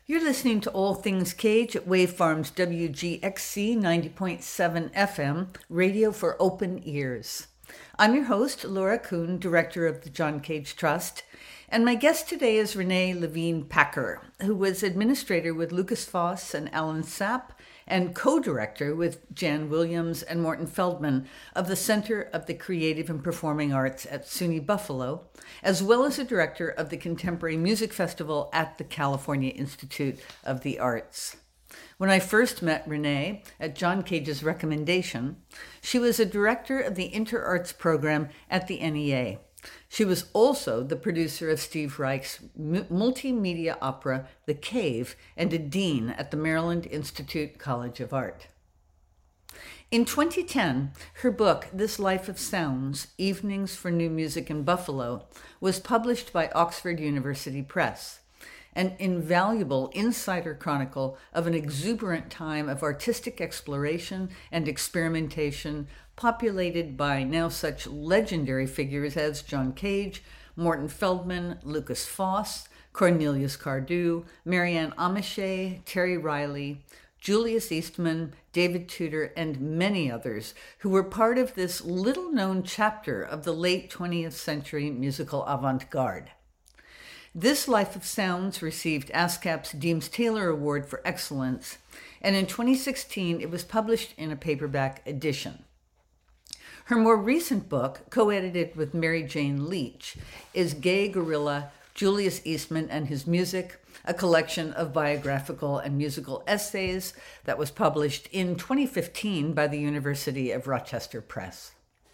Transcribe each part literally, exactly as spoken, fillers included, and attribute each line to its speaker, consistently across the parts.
Speaker 1: You're listening to All Things Cage at Wavefarms W G X C ninety point seven F M, radio for open ears. I'm your host, Laura Kuhn, director of the John Cage Trust, and my guest today is Renee Levine Packer, who was administrator with Lucas Foss and Alan Sapp, and co-director with Jan Williams and Morton Feldman of the Center of the Creative and Performing Arts at SUNY Buffalo, as well as a director of the Contemporary Music Festival at the California Institute of the Arts. When I first met Renee, at John Cage's recommendation, she was a director of the Inter-Arts program at the N E A. She was also the producer of Steve Reich's multimedia opera, The Cave, and a dean at the Maryland Institute College of Art. In twenty ten, her book, This Life of Sounds, Evenings for New Music in Buffalo, was published by Oxford University Press, an invaluable insider chronicle of an exuberant time of artistic exploration and experimentation populated by now such legendary figures as John Cage, Morton Feldman, Lucas Foss, Cornelius Cardew, Marianne Amiche, Terry Riley, Julius Eastman, David Tudor, and many others who were part of this little-known chapter of the late twentieth century musical avant-garde. This Life of Sounds received ASCAP's Deems Taylor Award for Excellence, and in twenty sixteen it was published in a paperback edition. Her more recent book, co-edited with Mary Jane Leach, is Gay Gorilla, Julius Eastman and His Music, a collection of biographical and musical essays that was published in twenty fifteen by the University of Rochester Press.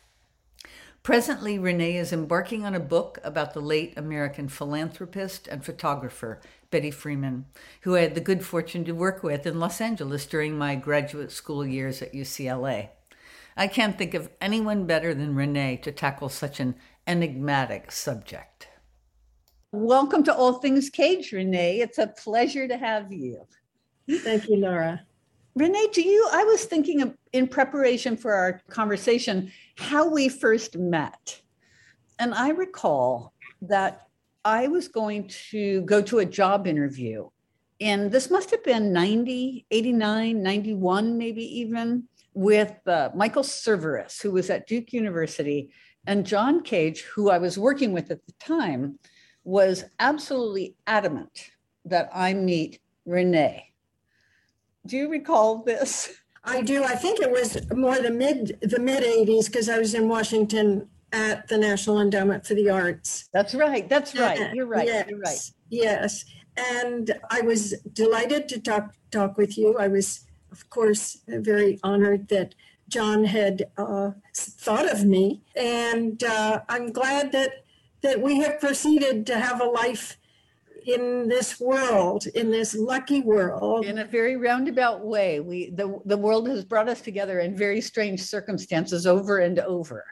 Speaker 1: Presently, Renee is embarking on a book about the late American philanthropist and photographer, Betty Freeman, who I had the good fortune to work with in Los Angeles during my graduate school years at U C L A. I can't think of anyone better than Renee to tackle such an enigmatic subject. Welcome to All Things Cage, Renee. It's a pleasure to have you.
Speaker 2: Thank you, Laura.
Speaker 1: Renee, do you, I was thinking of, in preparation for our conversation, how we first met. And I recall that I was going to go to a job interview. And this must have been ninety, eighty-nine, ninety-one, maybe even, with uh, Michael Cerveris, who was at Duke University, and John Cage, who I was working with at the time, was absolutely adamant that I meet Renee. Do you recall this?
Speaker 2: I do. I think it was more the mid the mid eighties because I was in Washington at the National Endowment for the Arts.
Speaker 1: That's right. That's right.
Speaker 2: Uh,
Speaker 1: You're right.
Speaker 2: Yes,
Speaker 1: You're right.
Speaker 2: Yes. And I was delighted to talk talk with you. I was, of course, very honored that John had uh, thought of me, and uh, I'm glad that that we have proceeded to have a life in this world, in this lucky world.
Speaker 1: In a very roundabout way, we the, the world has brought us together in very strange circumstances over and over.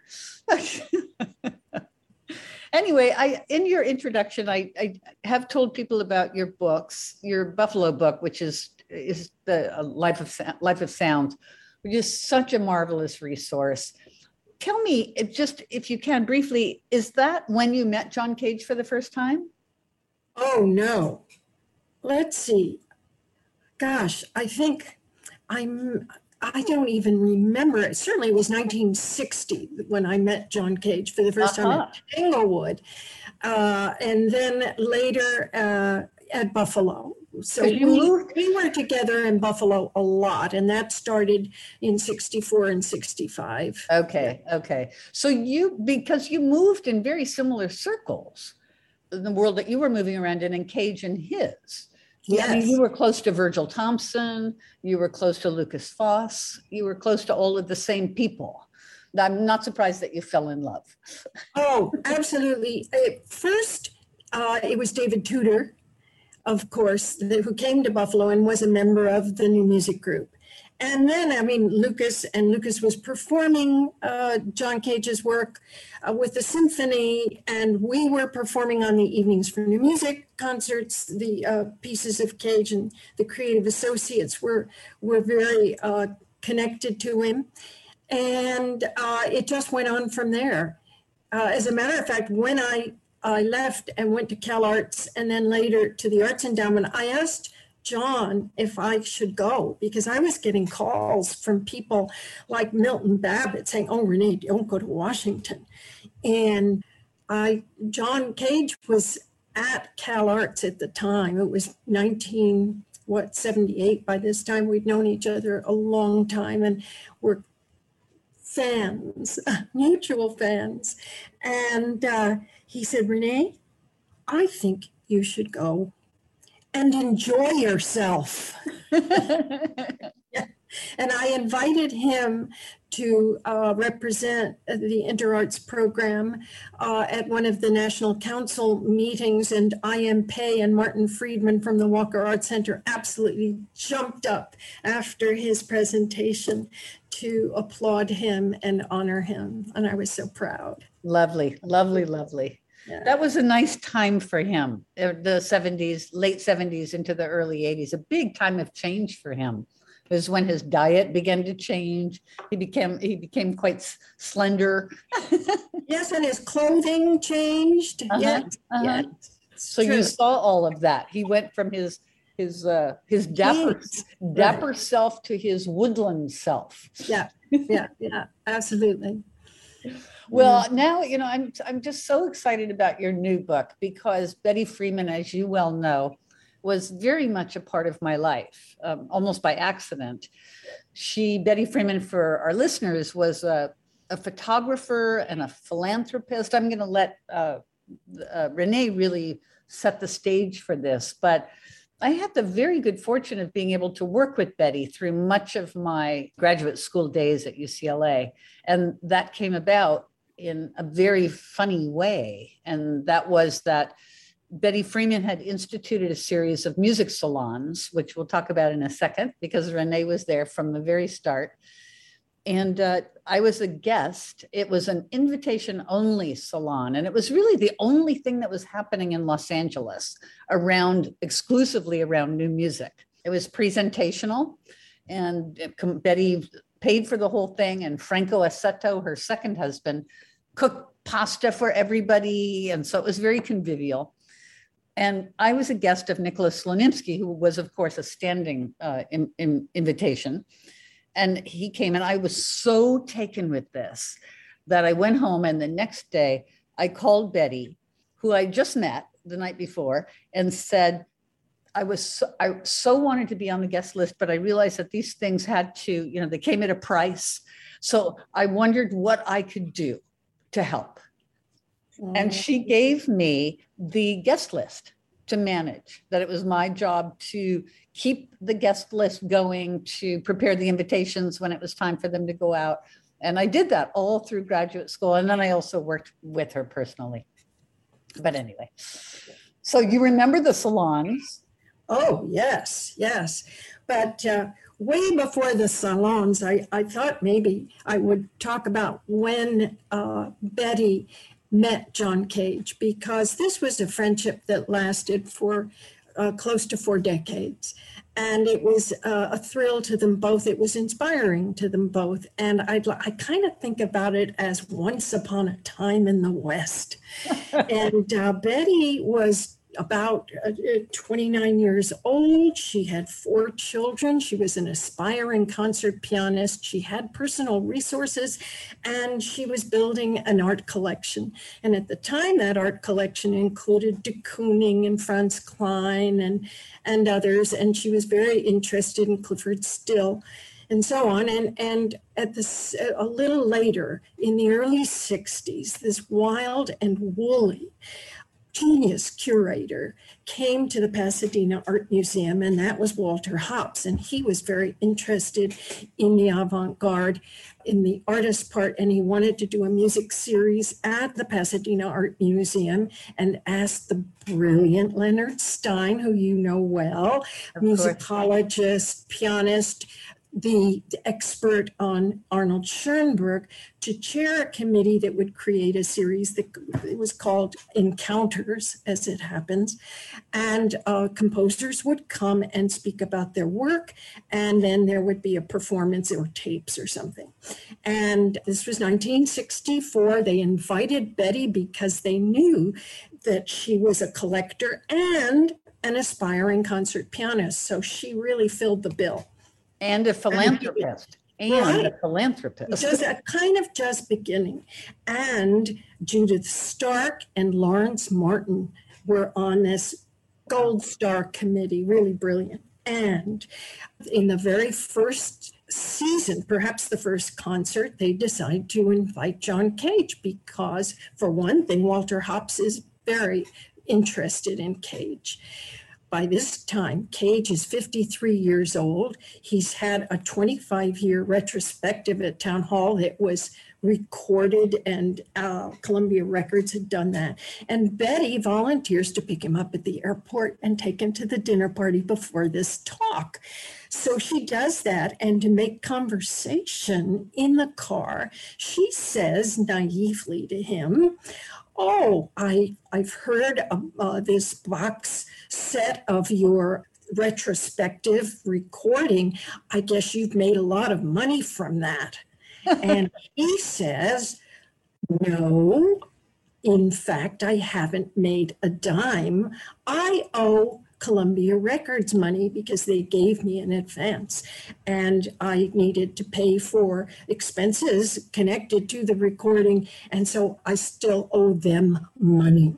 Speaker 1: Anyway, I in your introduction, I, I have told people about your books, your Buffalo book, which is is the uh, Life of Life of Sound, which is such a marvelous resource. Tell me, it just if you can briefly, is that when you met John Cage for the first time?
Speaker 2: Oh, no. Let's see. Gosh, I think I'm, I don't even remember. It certainly was nineteen sixty when I met John Cage for the first
Speaker 1: Uh-huh.
Speaker 2: time at Englewood. Uh, and then later uh, at Buffalo. So
Speaker 1: you
Speaker 2: we,
Speaker 1: moved-
Speaker 2: we were together in Buffalo a lot, and that started in sixty-four and sixty-five.
Speaker 1: Okay, okay. So you, because you moved in very similar circles, in the world that you were moving around in, and Cage and his.
Speaker 2: Yes.
Speaker 1: I mean, you were close to Virgil Thompson, you were close to Lucas Foss, you were close to all of the same people. I'm not surprised that you fell in love.
Speaker 2: Oh, absolutely. At first, uh, it was David Tudor, of course, the, who came to Buffalo and was a member of the New Music Group. And then, I mean, Lucas, and Lucas was performing uh, John Cage's work uh, with the symphony, and we were performing on the Evenings for New Music concerts. The uh, pieces of Cage and the Creative Associates were, were very uh, connected to him. And uh, it just went on from there. Uh, as a matter of fact, when I, I left and went to CalArts and then later to the Arts Endowment, I asked John if I should go, because I was getting calls from people like Milton Babbitt saying, oh, Renee, don't go to Washington. And I, John Cage was at Cal Arts at the time. It was nineteen, what, seventy-eight. By this time, we'd known each other a long time and were fans, mutual fans. And uh, he said, Renee, I think you should go and enjoy yourself. Yeah. And I invited him to uh, represent the InterArts program uh, at one of the National Council meetings, and I M Pei and Martin Friedman from the Walker Art Center absolutely jumped up after his presentation to applaud him and honor him, and I was so proud.
Speaker 1: Lovely, lovely, lovely. Yeah. That was a nice time for him, the seventies, late seventies into the early eighties, a big time of change for him. It was when his diet began to change. He became he became quite slender.
Speaker 2: Yes, and his clothing changed.
Speaker 1: Uh-huh,
Speaker 2: yes,
Speaker 1: uh-huh.
Speaker 2: yes.
Speaker 1: So
Speaker 2: True.
Speaker 1: You saw all of that. He went from his his uh, his dapper
Speaker 2: Jeans.
Speaker 1: dapper
Speaker 2: Right.
Speaker 1: self to his woodland self.
Speaker 2: Yeah, yeah, yeah, absolutely.
Speaker 1: Well, now, you know, I'm I'm just so excited about your new book because Betty Freeman, as you well know, was very much a part of my life, um, almost by accident. She, Betty Freeman, for our listeners, was a, a photographer and a philanthropist. I'm going to let uh, uh, Renee really set the stage for this, but I had the very good fortune of being able to work with Betty through much of my graduate school days at U C L A. And that came about in a very funny way. And that was that Betty Freeman had instituted a series of music salons, which we'll talk about in a second, because Renee was there from the very start. And uh, I was a guest. It was an invitation-only salon. And it was really the only thing that was happening in Los Angeles around, exclusively around new music. It was presentational. And it, Betty paid for the whole thing. And Franco Assetto, her second husband, cooked pasta for everybody. And so it was very convivial. And I was a guest of Nicholas Slonimsky, who was, of course, a standing uh, in, in invitation. And he came, and I was so taken with this that I went home, and the next day I called Betty, who I just met the night before, and said, I was so, I so wanted to be on the guest list, but I realized that these things had to, you know, they came at a price. So I wondered what I could do to help. And she gave me the guest list to manage, that it was my job to keep the guest list going, to prepare the invitations when it was time for them to go out. And I did that all through graduate school. And then I also worked with her personally. But anyway, so you remember the salons?
Speaker 2: Oh, yes, yes. But uh, way before the salons, I, I thought maybe I would talk about when uh, Betty met John Cage, because this was a friendship that lasted for uh, close to four decades. And it was uh, a thrill to them both. It was inspiring to them both. And I'd, I kind of think about it as once upon a time in the West. And uh, Betty was about uh, twenty-nine years old. She had four children. She was an aspiring concert pianist. She had personal resources, and she was building an art collection. And at the time, that art collection included de Kooning and Franz Klein and, and others. And she was very interested in Clifford Still and so on. And, and at this, a little later, in the early sixties, this wild and woolly genius curator came to the Pasadena Art Museum, and that was Walter Hopps. And he was very interested in the avant-garde, in the artist part, and he wanted to do a music series at the Pasadena Art Museum, and asked the brilliant Leonard Stein, who you know well, musicologist, pianist, the expert on Arnold Schoenberg, to chair a committee that would create a series that it was called Encounters, as it happens. And uh, composers would come and speak about their work, and then there would be a performance or tapes or something. And this was nineteen sixty-four. They invited Betty because they knew that she was a collector and an aspiring concert pianist. So she really filled the bill.
Speaker 1: And a philanthropist. And
Speaker 2: right.
Speaker 1: a philanthropist.
Speaker 2: Just a kind of just beginning. And Judith Stark and Lawrence Martin were on this Gold Star committee, really brilliant. And in the very first season, perhaps the first concert, they decide to invite John Cage because, for one thing, Walter Hopps is very interested in Cage. By this time, Cage is fifty-three years old. He's had a twenty-five-year retrospective at Town Hall that was recorded, and uh, Columbia Records had done that. And Betty volunteers to pick him up at the airport and take him to the dinner party before this talk. So she does that, and to make conversation in the car, she says naively to him, oh, I, I've heard of uh, this box set of your retrospective recording. I guess you've made a lot of money from that. And he says, no, in fact, I haven't made a dime. I owe Columbia Records money because they gave me an advance, and I needed to pay for expenses connected to the recording, and so I still owe them money.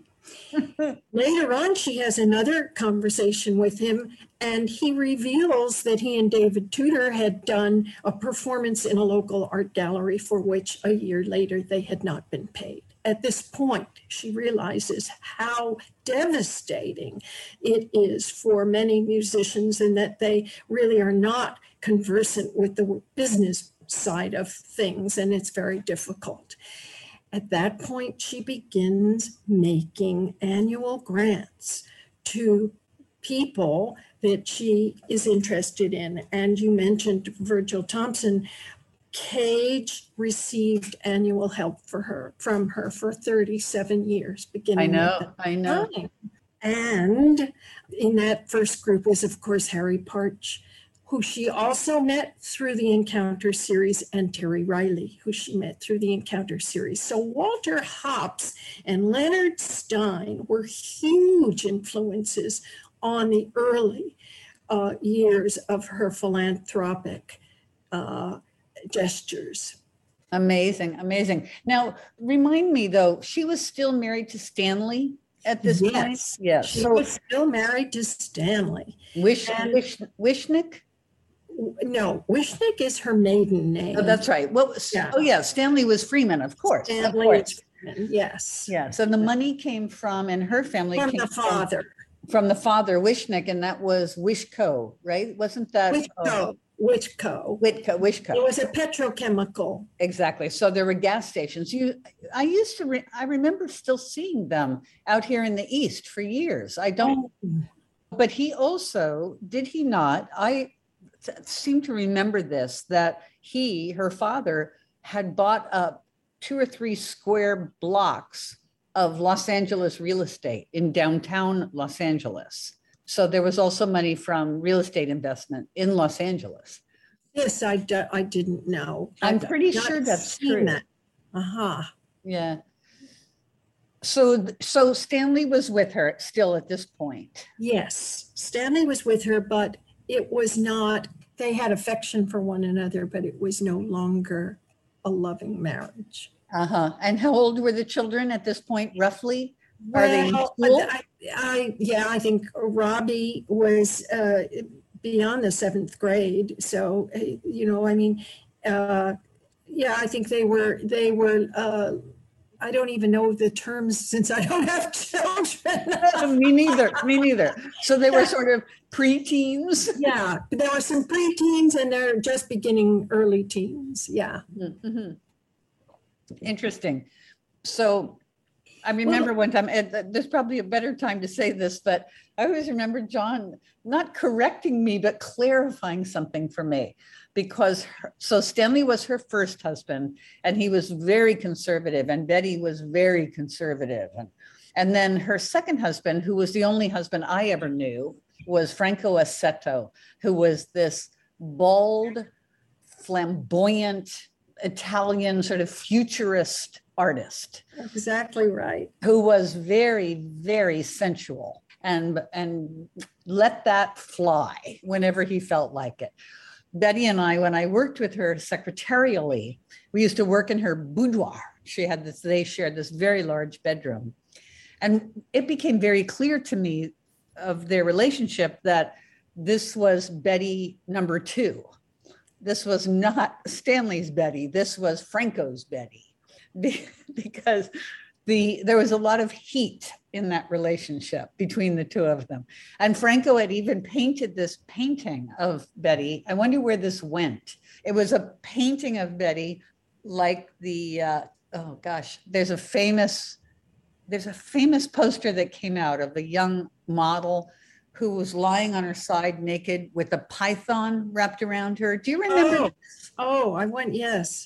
Speaker 2: Later on, she has another conversation with him, and he reveals that he and David Tudor had done a performance in a local art gallery for which a year later they had not been paid. At this point, she realizes how devastating it is for many musicians and that they really are not conversant with the business side of things, and it's very difficult. At that point, she begins making annual grants to people that she is interested in. And you mentioned Virgil Thompson. Cage received annual help for her from her for thirty-seven years, beginning.
Speaker 1: I know, I know.
Speaker 2: Time. And in that first group was, of course, Harry Partch, who she also met through the Encounter series, and Terry Riley, who she met through the Encounter series. So Walter Hopps and Leonard Stein were huge influences on the early uh, years of her philanthropic uh, gestures.
Speaker 1: Amazing, amazing. Now, remind me though, she was still married to Stanley at this
Speaker 2: yes,
Speaker 1: point? Yes.
Speaker 2: She
Speaker 1: so,
Speaker 2: was still married to Stanley.
Speaker 1: Wish,
Speaker 2: and,
Speaker 1: Wish, Wishnick?
Speaker 2: No, Wishnick is her maiden name.
Speaker 1: Oh, that's right. Well, yeah. Oh, yeah. Stanley was Freeman, of course.
Speaker 2: Stanley
Speaker 1: of course.
Speaker 2: is Freeman, yes.
Speaker 1: Yeah. So the money came from, and her family
Speaker 2: from
Speaker 1: came
Speaker 2: the father.
Speaker 1: From, from the father, Wishnick, and that was Wishco, right? Wasn't that?
Speaker 2: Wishco.
Speaker 1: Oh,
Speaker 2: Whitco.
Speaker 1: Whitco, Wishco.
Speaker 2: It was a petrochemical.
Speaker 1: Exactly. So there were gas stations. You, I used to, re, I remember still seeing them out here in the East for years. I don't, oh. But he also, did he not? I seem to remember this, that he, her father, had bought up two or three square blocks of Los Angeles real estate in downtown Los Angeles. So there was also money from real estate investment in Los Angeles.
Speaker 2: Yes, I, d- I didn't know.
Speaker 1: I'm
Speaker 2: I've
Speaker 1: pretty sure that's true. That.
Speaker 2: Uh-huh.
Speaker 1: Yeah. So, so Stanley was with her still at this point.
Speaker 2: Yes, Stanley was with her, but it was not, they had affection for one another, but it was no longer a loving marriage.
Speaker 1: Uh-huh. And how old were the children at this point, roughly? Are
Speaker 2: well,
Speaker 1: they in school?
Speaker 2: I, I, yeah, I think Robbie was uh, beyond the seventh grade. So, you know, I mean, uh, yeah, I think they were, they were, uh, I don't even know the terms since I don't have children.
Speaker 1: Me neither, me neither. So they were sort of pre-teens?
Speaker 2: Yeah, there were some pre-teens and they're just beginning early teens, yeah.
Speaker 1: Mm-hmm. Interesting. So I remember one time, there's probably a better time to say this, but I always remember John not correcting me, but clarifying something for me. Because, her, so Stanley was her first husband, and he was very conservative, and Betty was very conservative. And, and then her second husband, who was the only husband I ever knew, was Franco Assetto, who was this bald, flamboyant, Italian sort of futurist artist.
Speaker 2: Exactly right.
Speaker 1: Who was very, very sensual. and and let that fly whenever he felt like it. Betty and I, when I worked with her secretarially, we used to work in her boudoir. She had this, they shared this very large bedroom. And it became very clear to me of their relationship that this was Betty number two. This was not Stanley's Betty. This was Franco's Betty, because the there was a lot of heat in that relationship between the two of them. And Franco had even painted this painting of Betty. I wonder where this went. It was a painting of Betty, like the uh, oh gosh, there's a famous there's a famous poster that came out of a young model who was lying on her side naked with a python wrapped around her. Do you remember?
Speaker 2: Oh, oh I went, yes.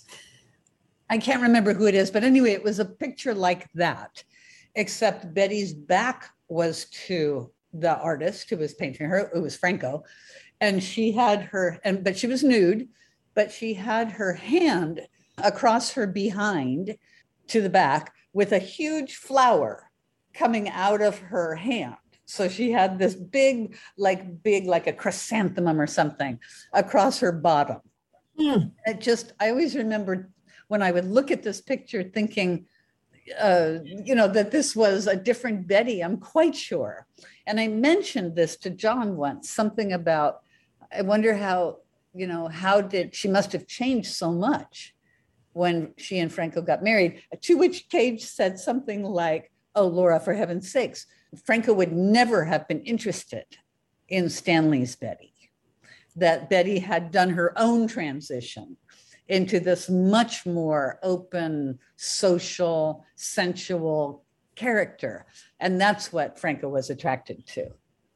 Speaker 1: I can't remember who it is, but anyway, it was a picture like that, except Betty's back was to the artist who was painting her, it was Franco, and she had her, and but she was nude, but she had her hand across her behind to the back with a huge flower coming out of her hand. So she had this big, like big, like a chrysanthemum or something across her bottom. Mm. It just, I always remember when I would look at this picture thinking, uh, you know, that this was a different Betty, I'm quite sure. And I mentioned this to John once, something about, I wonder how, you know, how did, she must have changed so much when she and Franco got married, to which Cage said something like, oh, Laura, for heaven's sakes, Franco would never have been interested in Stanley's Betty, that Betty had done her own transition into this much more open, social, sensual character. And that's what Franco was attracted to.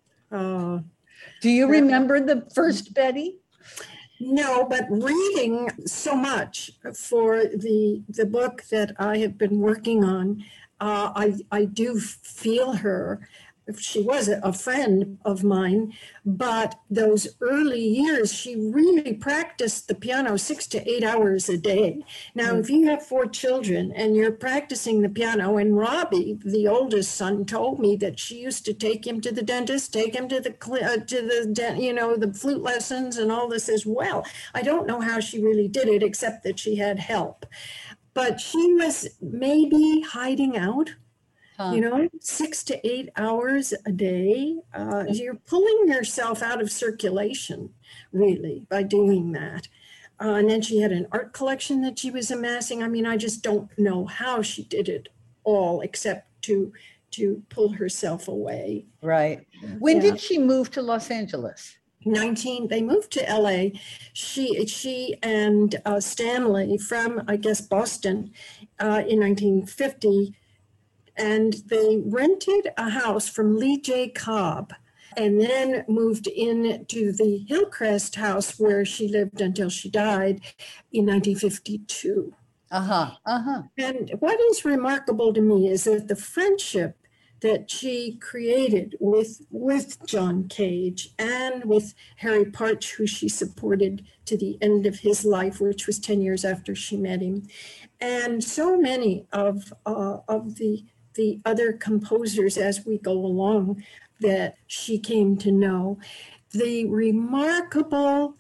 Speaker 1: Uh, Do you remember the first Betty?
Speaker 2: No, but reading so much for the, the book that I have been working on, uh, I, I do feel her. She was a friend of mine, but those early years, she really practiced the piano six to eight hours a day. Now, mm. if you have four children and you're practicing the piano, and Robbie, the oldest son, told me that she used to take him to the dentist, take him to the, uh, to the, you know, the flute lessons and all this as well. I don't know how she really did it, except that she had help. But she was maybe hiding out. Huh. You know, six to eight hours a day. Uh, you're pulling yourself out of circulation, really, by doing that. Uh, and then she had an art collection that she was amassing. I mean, I just don't know how she did it all, except to to pull herself away.
Speaker 1: Right. When yeah. did she move to Los Angeles?
Speaker 2: nineteen They moved to L A. She she and uh, Stanley from, I guess, Boston uh, in nineteen fifty. And they rented a house from Lee J. Cobb and then moved into the Hillcrest house where she lived until she died in nineteen fifty-two.
Speaker 1: Uh-huh, uh-huh.
Speaker 2: And what is remarkable to me is that the friendship that she created with, with John Cage and with Harry Partch, who she supported to the end of his life, which was ten years after she met him. And so many of uh, of the the other composers as we go along that she came to know, the remarkable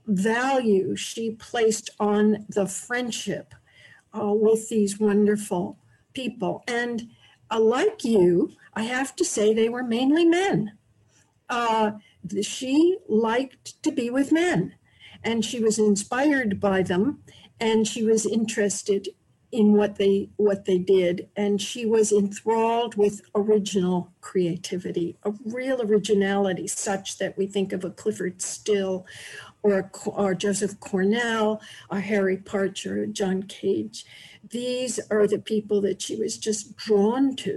Speaker 2: value she placed on the friendship uh, with these wonderful people. And uh, like you, I have to say they were mainly men. Uh, she liked to be with men, and she was inspired by them, and she was interested in what they what they did, and she was enthralled with original creativity, a real originality, such that we think of a Clifford Still, or a, or Joseph Cornell, or Harry Partch, or John Cage. These are the people that she was just drawn to.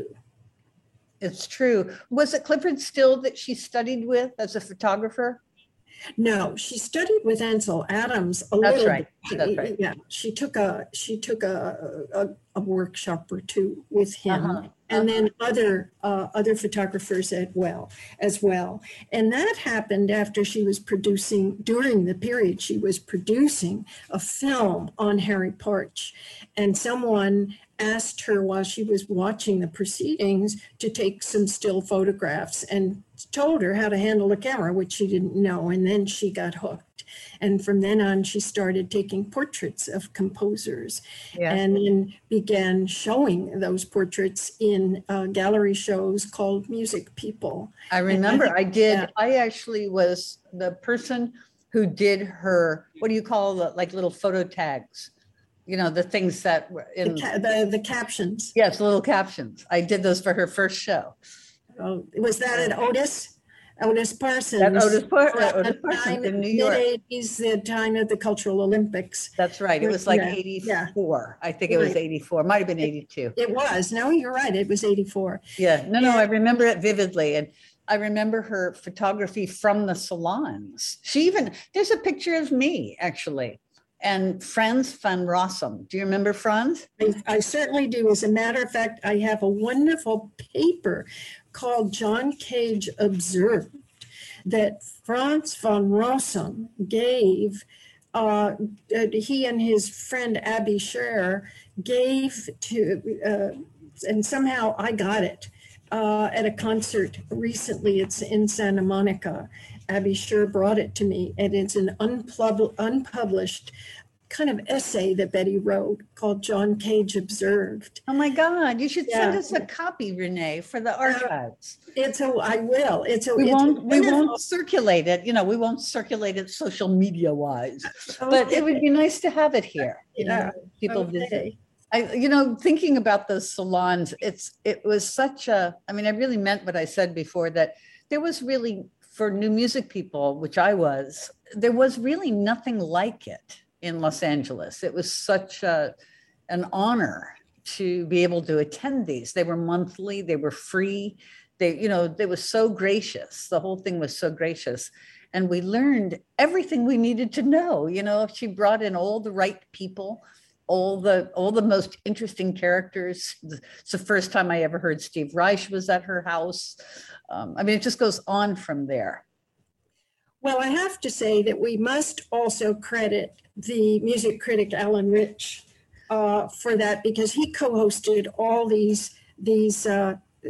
Speaker 1: It's true. Was it Clifford Still that she studied with as a photographer?
Speaker 2: No, she studied with Ansel Adams a
Speaker 1: That's
Speaker 2: little
Speaker 1: right.
Speaker 2: bit.
Speaker 1: That's right.
Speaker 2: Yeah, she took a she took a a, a workshop or two with him,
Speaker 1: Uh-huh.
Speaker 2: and
Speaker 1: Uh-huh.
Speaker 2: then other uh, other photographers as well as well. And that happened after she was producing during the period she was producing a film on Harry Partch, and someone asked her while she was watching the proceedings to take some still photographs and told her how to handle a camera, which she didn't know, and then she got hooked. And from then on, she started taking portraits of composers,
Speaker 1: Yes.
Speaker 2: and then began showing those portraits in uh, gallery shows called Music People.
Speaker 1: I remember I, I did,
Speaker 2: yeah.
Speaker 1: I actually was the person who did her, what do you call the, like little photo tags? You know, the things that were in
Speaker 2: the, ca- the, the captions.
Speaker 1: Yes, little captions. I did those for her first show.
Speaker 2: Oh, was that at Otis? Otis Parsons.
Speaker 1: At Otis, Par-
Speaker 2: at
Speaker 1: Otis Parsons in New York.
Speaker 2: mid eighties, the time of the Cultural Olympics.
Speaker 1: That's right. It was like
Speaker 2: yeah.
Speaker 1: eighty-four.
Speaker 2: Yeah.
Speaker 1: I think it was eighty-four. Might have been eighty-two.
Speaker 2: It, it was. No, you're right. It was eighty-four.
Speaker 1: Yeah. No, no, I remember it vividly. And I remember her photography from the salons. She even, there's a picture of me, actually. And Franz van Rossum. Do you remember Franz?
Speaker 2: I, I certainly do. As a matter of fact, I have a wonderful paper called John Cage Observed that Franz van Rossum gave. Uh, he and his friend Abby Scher gave to, uh, and somehow I got it uh, at a concert recently. It's in Santa Monica. Abby Scher brought it to me, and it's an unpub- unpublished kind of essay that Betty wrote called John Cage Observed.
Speaker 1: Oh my God, you should
Speaker 2: yeah.
Speaker 1: send us a copy, Renee, for the archives.
Speaker 2: Uh, it's a, I will. It's a,
Speaker 1: we
Speaker 2: it's
Speaker 1: won't,
Speaker 2: a
Speaker 1: we won't circulate it. You know, we won't circulate it social media wise, okay. But it would be nice to have it here.
Speaker 2: Yeah.
Speaker 1: People
Speaker 2: okay.
Speaker 1: visit. I, you know, thinking about those salons, it's, it was such a, I mean, I really meant what I said before, that there was really, for new music people, which I was, there was really nothing like it in Los Angeles. It was such a, an honor to be able to attend these. They were monthly, they were free. They, you know, they were so gracious. The whole thing was so gracious. And we learned everything we needed to know. You know, she brought in all the right people, all the, all the most interesting characters. It's the first time I ever heard Steve Reich was at her house. Um, I mean, it just goes on from there.
Speaker 2: Well, I have to say that we must also credit the music critic Alan Rich uh, for that, because he co-hosted all these these uh, uh,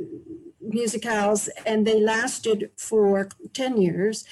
Speaker 2: musicals, and they lasted for ten years,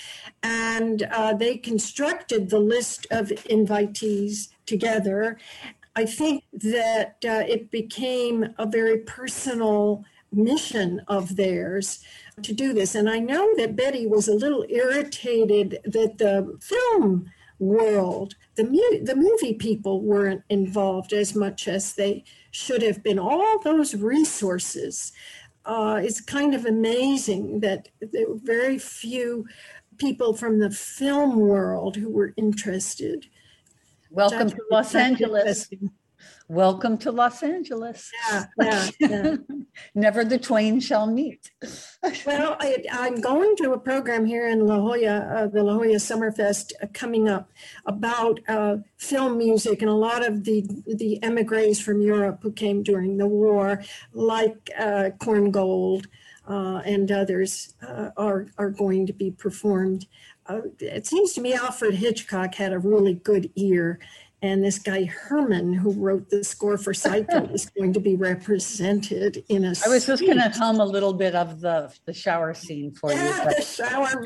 Speaker 2: and uh, they constructed the list of invitees together. I think that uh, it became a very personal mission of theirs to do this. And I know that Betty was a little irritated that the film world, the, mu- the movie people weren't involved as much as they should have been. All those resources. Uh, it's kind of amazing that there were very few people from the film world who were interested.
Speaker 1: Welcome That's, to Los Angeles. Welcome to Los Angeles.
Speaker 2: Yeah, yeah, yeah.
Speaker 1: Never the twain shall meet.
Speaker 2: Well, I, I'm going to a program here in La Jolla, uh, the La Jolla Summerfest uh, coming up, about uh, film music, and a lot of the the emigres from Europe who came during the war, like uh, Korngold uh, and others, uh, are are going to be performed. Uh, it seems to me Alfred Hitchcock had a really good ear. And this guy Herman, who wrote the score for Psycho, is going to be represented in a
Speaker 1: I was just going to hum a little bit of the, the shower scene for
Speaker 2: yeah,
Speaker 1: you. But...
Speaker 2: the shower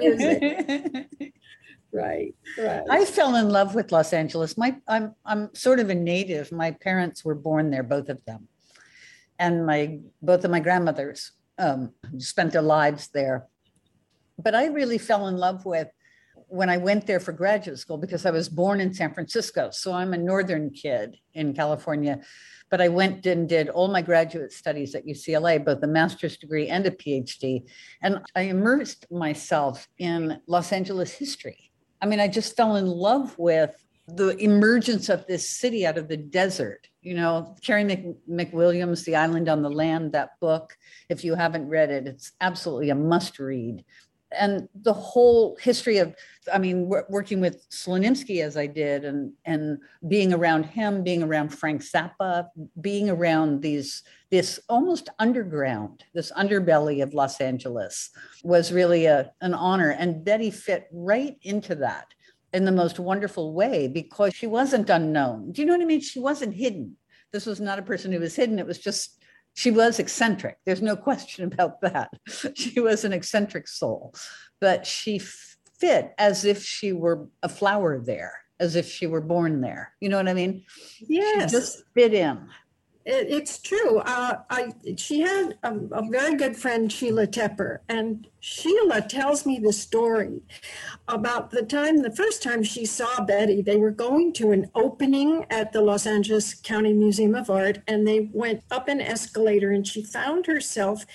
Speaker 2: music. Right, right.
Speaker 1: I fell in love with Los Angeles. My, I'm, I'm sort of a native. My parents were born there, both of them. And my both of my grandmothers um, spent their lives there. But I really fell in love with when I went there for graduate school, because I was born in San Francisco. So I'm a northern kid in California, but I went and did all my graduate studies at U C L A, both a master's degree and a PhD. And I immersed myself in Los Angeles history. I mean, I just fell in love with the emergence of this city out of the desert. You know, Carrie Mc, McWilliams, The Island on the Land, that book, if you haven't read it, it's absolutely a must read. and the whole history of, I mean, working with Slonimsky as I did, and and being around him, being around Frank Zappa, being around these this almost underground, this underbelly of Los Angeles was really a, an honor. And Betty fit right into that in the most wonderful way because she wasn't unknown. Do you know what I mean? She wasn't hidden. This was not a person who was hidden. It was just, she was eccentric. There's no question about that. She was an eccentric soul, but she fit as if she were a flower there, as if she were born there. You know what I mean?
Speaker 2: Yes.
Speaker 1: She just fit in.
Speaker 2: It, it's true. Uh, I she had a, a very good friend, Sheila Tepper, and Sheila tells me the story about the time, the first time she saw Betty. They were going to an opening at the Los Angeles County Museum of Art, and they went up an escalator, and she found herself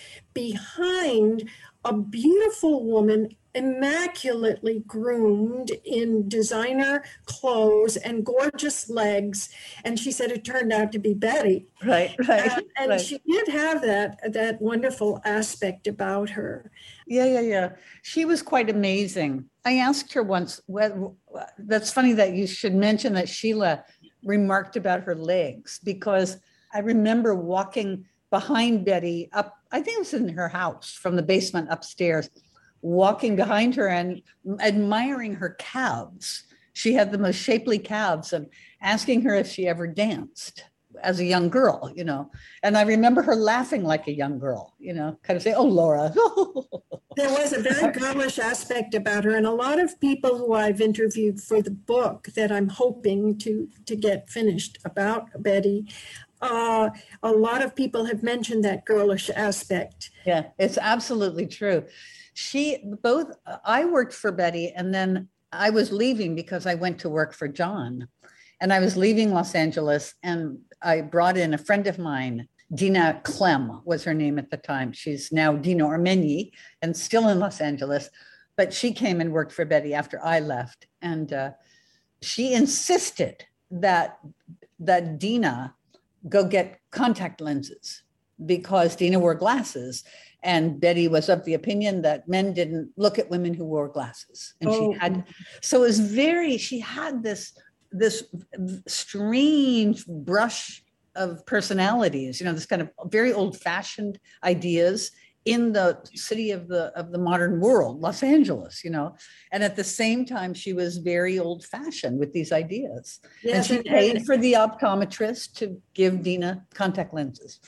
Speaker 2: behind a beautiful woman, immaculately groomed in designer clothes and gorgeous legs. And she said it turned out to be Betty.
Speaker 1: Right, right.
Speaker 2: Uh, and
Speaker 1: right.
Speaker 2: she did have that that wonderful aspect about her.
Speaker 1: Yeah, yeah, yeah. She was quite amazing. I asked her once, well, that's funny that you should mention that Sheila remarked about her legs, because I remember walking behind Betty up, I think it was in her house from the basement upstairs, walking behind her and admiring her calves. She had the most shapely calves, and asking her if she ever danced as a young girl, you know. And I remember her laughing like a young girl, you know, kind of say, "Oh, Laura."
Speaker 2: There was a very girlish aspect about her. And a lot of people who I've interviewed for the book that I'm hoping to, to get finished about Betty, uh, a lot of people have mentioned that girlish aspect.
Speaker 1: Yeah, it's absolutely true. She both, I worked for Betty, and then I was leaving because I went to work for John, and I was leaving Los Angeles, and I brought in a friend of mine, Dina Clem was her name at the time. She's now Dina Ormeni and still in Los Angeles, but she came and worked for Betty after I left. And uh, she insisted that, that Dina go get contact lenses because Dina wore glasses. And Betty was of the opinion that men didn't look at women who wore glasses. And oh. she had, so it was very, she had this, this strange brush of personalities, you know, this kind of very old-fashioned ideas in the city of the of the modern world, Los Angeles, you know. And at the same time, she was very old-fashioned with these ideas. Yes, and she and paid and, for the optometrist to give Dina contact lenses.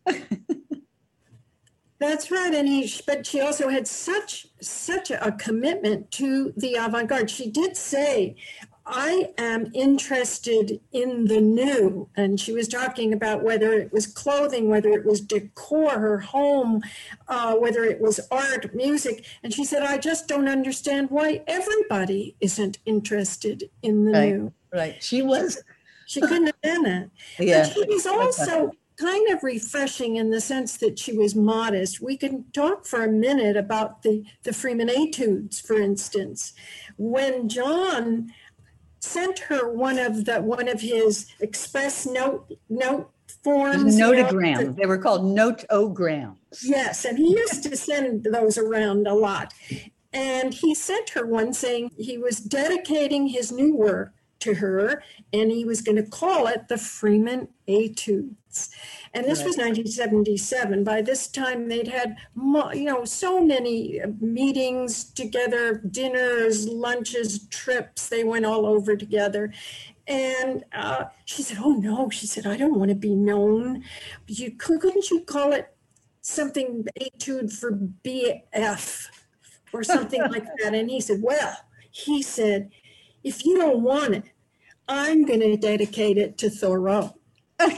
Speaker 2: That's right. And he, but she also had such such a commitment to the avant-garde. She did say, I am interested in the new. And she was talking about whether it was clothing, whether it was decor, her home, uh, whether it was art, music. And she said, I just don't understand why everybody isn't interested in the
Speaker 1: right,
Speaker 2: new.
Speaker 1: Right. She was.
Speaker 2: She, she couldn't have done it.
Speaker 1: Yeah.
Speaker 2: But she was also kind of refreshing in the sense that she was modest. We can talk for a minute about the, the Freeman Etudes, for instance. When John sent her one of the one of his express note note forms.
Speaker 1: Notogram. You know, they were called notograms.
Speaker 2: Yes, and he used to send those around a lot. And he sent her one saying he was dedicating his new work to her, and he was going to call it the Freeman Etudes. And this right. was nineteen seventy-seven. By this time, they'd had, you know, so many meetings together, dinners, lunches, trips. They went all over together. And uh, she said, oh, no. She said, I don't want to be known. You couldn't you call it something, Etude for B F or something like that? And he said, well, he said, if you don't want it, I'm going to dedicate it to Thoreau. and,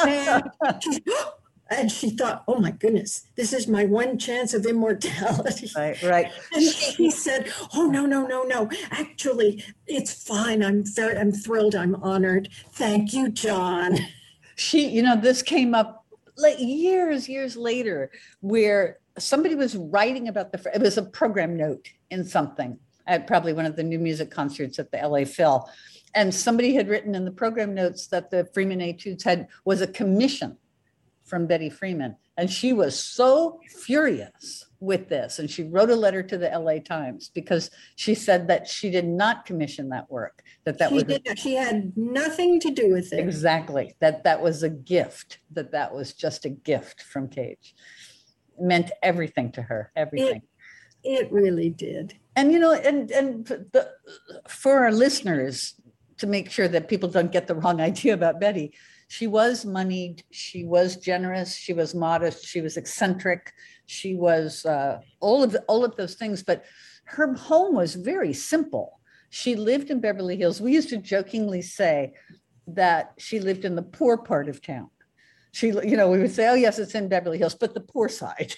Speaker 2: she, and she thought, oh my goodness, this is my one chance of immortality.
Speaker 1: Right, right.
Speaker 2: And he said, oh, no, no, no, no. Actually, it's fine. I'm very, I'm thrilled. I'm honored. Thank you, John.
Speaker 1: She, you know, this came up like years, years later, where somebody was writing about the, it was a program note in something at probably one of the new music concerts at the L A Phil. And somebody had written in the program notes that the Freeman Etudes had was a commission from Betty Freeman And she was so furious with this. And she wrote a letter to the L A Times because she said that she did not commission that work, that that
Speaker 2: She
Speaker 1: was
Speaker 2: did, she had nothing to do with it.
Speaker 1: exactly, that that was a gift, that that was just a gift from Cage. It meant everything to her, everything.
Speaker 2: It, it really did.
Speaker 1: And, you know, and, and the, for our listeners, to make sure that people don't get the wrong idea about Betty, she was moneyed, she was generous, she was modest, she was eccentric, she was uh, all of the, all of those things, but her home was very simple. She lived in Beverly Hills. We used to jokingly say that she lived in the poor part of town. She, you know, we would say, oh yes, it's in Beverly Hills, but the poor side.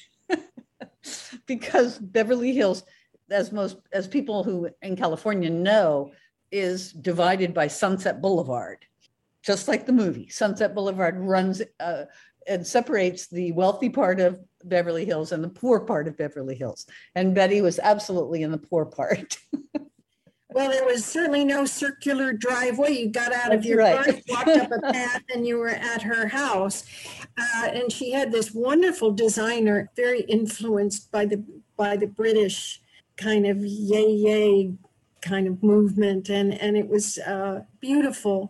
Speaker 1: Because Beverly Hills, as most, as people who in California know, is divided by Sunset Boulevard. Just like the movie, Sunset Boulevard runs uh, and separates the wealthy part of Beverly Hills and the poor part of Beverly Hills. And Betty was absolutely in the poor part.
Speaker 2: Well, there was certainly no circular driveway. You got out
Speaker 1: That's
Speaker 2: of your
Speaker 1: right.
Speaker 2: car, walked up a path, and you were at her house. Uh, and she had this wonderful designer, very influenced by the by the British kind of yay yay kind of movement, and and it was uh, beautiful,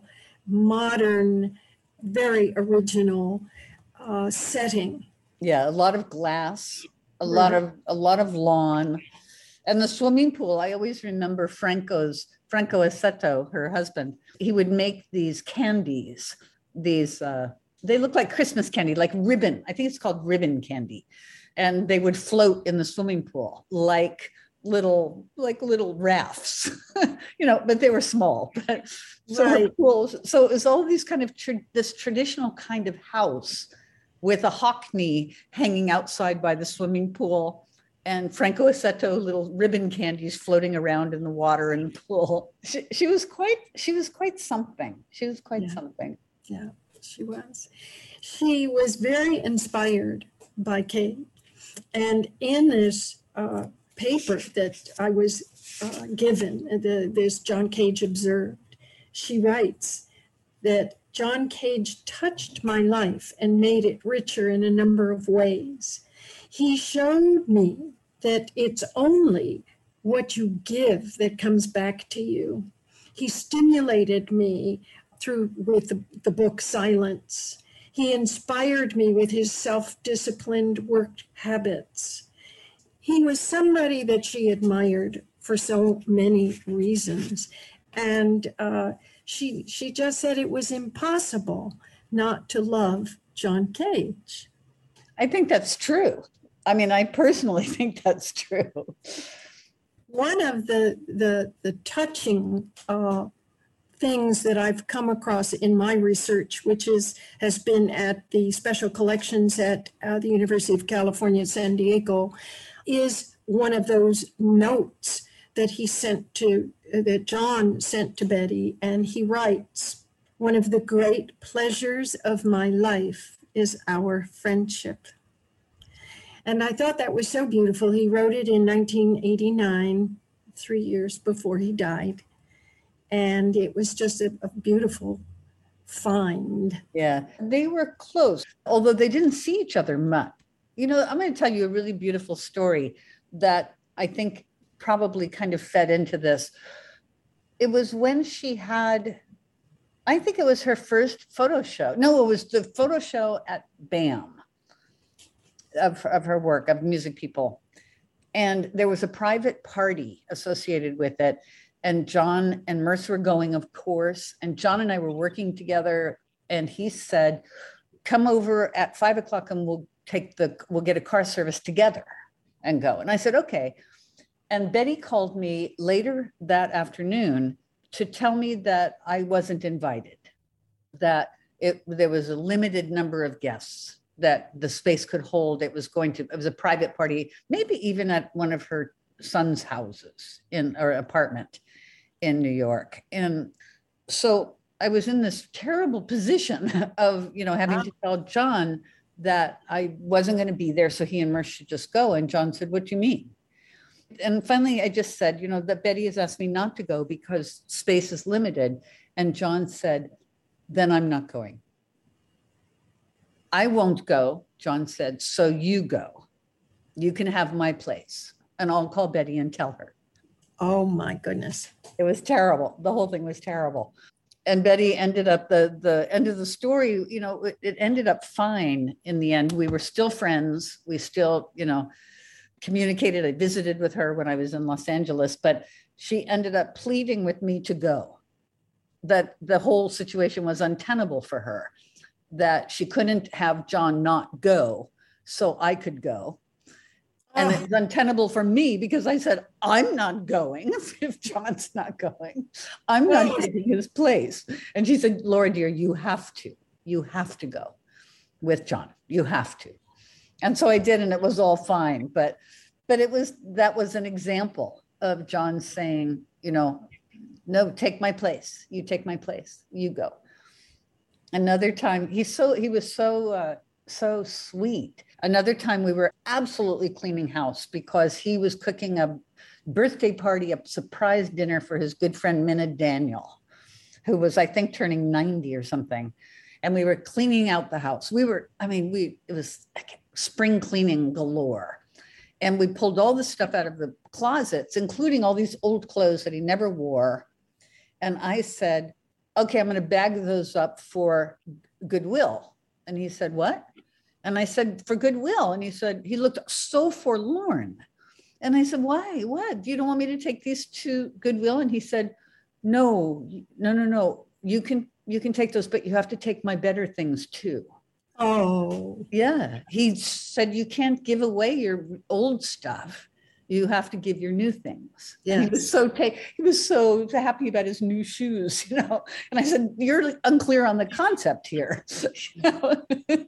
Speaker 2: modern, very original uh, setting.
Speaker 1: Yeah, a lot of glass, a lot of a lot of lawn. And the swimming pool, I always remember Franco's, Franco Assetto, her husband, he would make these candies, these, uh, they look like Christmas candy, like ribbon. I think it's called ribbon candy. And they would float in the swimming pool like little, like little rafts, you know, but they were small. But so,
Speaker 2: Right.
Speaker 1: Cool. So it was all these kind of, tra- this traditional kind of house with a hockney hanging outside by the swimming pool. And Franco Assetto little ribbon candies floating around in the water in the pool. She, she was quite, she was quite something. She was quite
Speaker 2: Yeah.
Speaker 1: something.
Speaker 2: Yeah, she was. She was very inspired by Kate. And in this uh, paper that I was uh, given, the, this John Cage Observed, she writes that John Cage touched my life and made it richer in a number of ways. He showed me that it's only what you give that comes back to you. He stimulated me through with the, the book Silence. He inspired me with his self-disciplined work habits. He was somebody that she admired for so many reasons. And uh, she, she just said it was impossible not to love John Cage.
Speaker 1: I think that's true. I mean, I personally think that's true.
Speaker 2: One of the the, the touching uh, things that I've come across in my research, which is has been at the special collections at uh, the University of California, San Diego, is one of those notes that he sent to, uh, that John sent to Betty. And he writes, "One of the great pleasures of my life is our friendship." And I thought that was so beautiful. He wrote it in nineteen eighty-nine, three years before he died. And it was just a, a beautiful find.
Speaker 1: Yeah, they were close, although they didn't see each other much. You know, I'm going to tell you a really beautiful story that I think probably kind of fed into this. It was when she had, I think it was her first photo show. No, it was the photo show at BAM. Of, of her work, of Music People. And there was a private party associated with it. And John and Merce were going, of course. And John and I were working together. And he said, come over at five o'clock and we'll take the, we'll get a car service together and go. And I said, okay. And Betty called me later that afternoon to tell me that I wasn't invited, that it, there was a limited number of guests that the space could hold. It was going to, it was a private party, maybe even at one of her son's houses in or apartment in New York. And so I was in this terrible position of, you know, having to tell John that I wasn't going to be there. So he and Merce should just go. And John said, what do you mean? And finally, I just said, you know, that Betty has asked me not to go because space is limited. And John said, then I'm not going. I won't go, John said, so you go. You can have my place. And I'll call Betty and tell her.
Speaker 2: Oh my goodness.
Speaker 1: It was terrible. The whole thing was terrible. And Betty ended up, the, the end of the story, you know, it, it ended up fine in the end. We were still friends. We still, you know, communicated. I visited with her when I was in Los Angeles, but she ended up pleading with me to go. That the whole situation was untenable for her, that she couldn't have John not go, so I could go. And it was untenable for me because I said, I'm not going if John's not going. I'm not taking his place. And she said, Laura, dear, you have to. You have to go with John. You have to. And so I did, and it was all fine. But but it was, that was an example of John saying, you know, no, take my place. You take my place. You go. Another time, he's so, he was so, uh, so sweet. Another time we were absolutely cleaning house because he was cooking a birthday party, a surprise dinner for his good friend Minna Daniel, who was, I think, turning ninety or something. And we were cleaning out the house. We were, I mean, we, it was spring cleaning galore. And we pulled all this stuff out of the closets, including all these old clothes that he never wore. And I said, okay, I'm going to bag those up for Goodwill. And he said, what? And I said, for Goodwill. And he said, he looked so forlorn. And I said, why? What? You don't want me to take these to Goodwill? And he said, no, no, no, no. You can, you can take those, but you have to take my better things too.
Speaker 2: Oh.
Speaker 1: Yeah. He said, you can't give away your old stuff. You have to give your new things. Yeah. He was so ta- he was so happy about his new shoes, you know. And I said, you're unclear on the concept here. You know?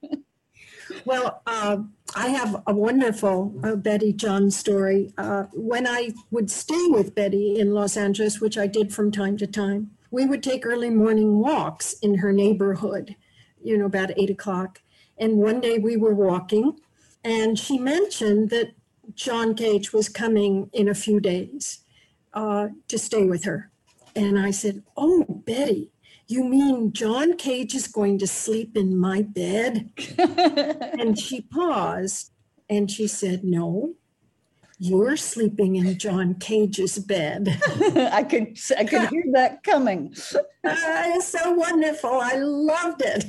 Speaker 2: Well, uh, I have a wonderful uh, Betty John story. Uh, when I would stay with Betty in Los Angeles, which I did from time to time, we would take early morning walks in her neighborhood, you know, about eight o'clock. And one day we were walking, and she mentioned that John Cage was coming in a few days uh, to stay with her. And I said, oh, Betty, you mean John Cage is going to sleep in my bed? And she paused and she said, no, you're sleeping in John Cage's bed.
Speaker 1: I could I could hear that coming.
Speaker 2: Uh, it's so wonderful. I loved it.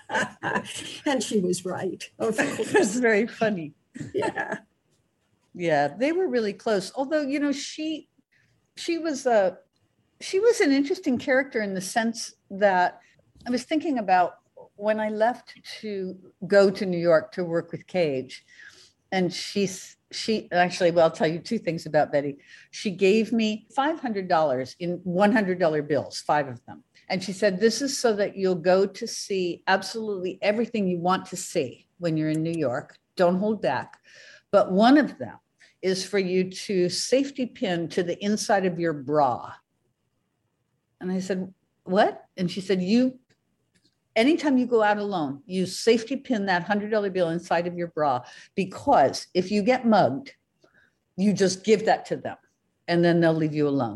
Speaker 2: And she was right. Of course.
Speaker 1: That's very funny.
Speaker 2: Yeah.
Speaker 1: Yeah, they were really close. Although, you know, she she was a she was an interesting character in the sense that I was thinking about when I left to go to New York to work with Cage. And she's she actually, well, I'll tell you two things about Betty. She gave me five hundred dollars in one hundred dollar bills, five of them. And she said, this is so that you'll go to see absolutely everything you want to see when you're in New York. Don't hold back. But one of them is for you to safety pin to the inside of your bra. And I said, what? And she said, you, anytime you go out alone, you safety pin that one hundred dollar bill inside of your bra, because if you get mugged, you just give that to them and then they'll leave you alone.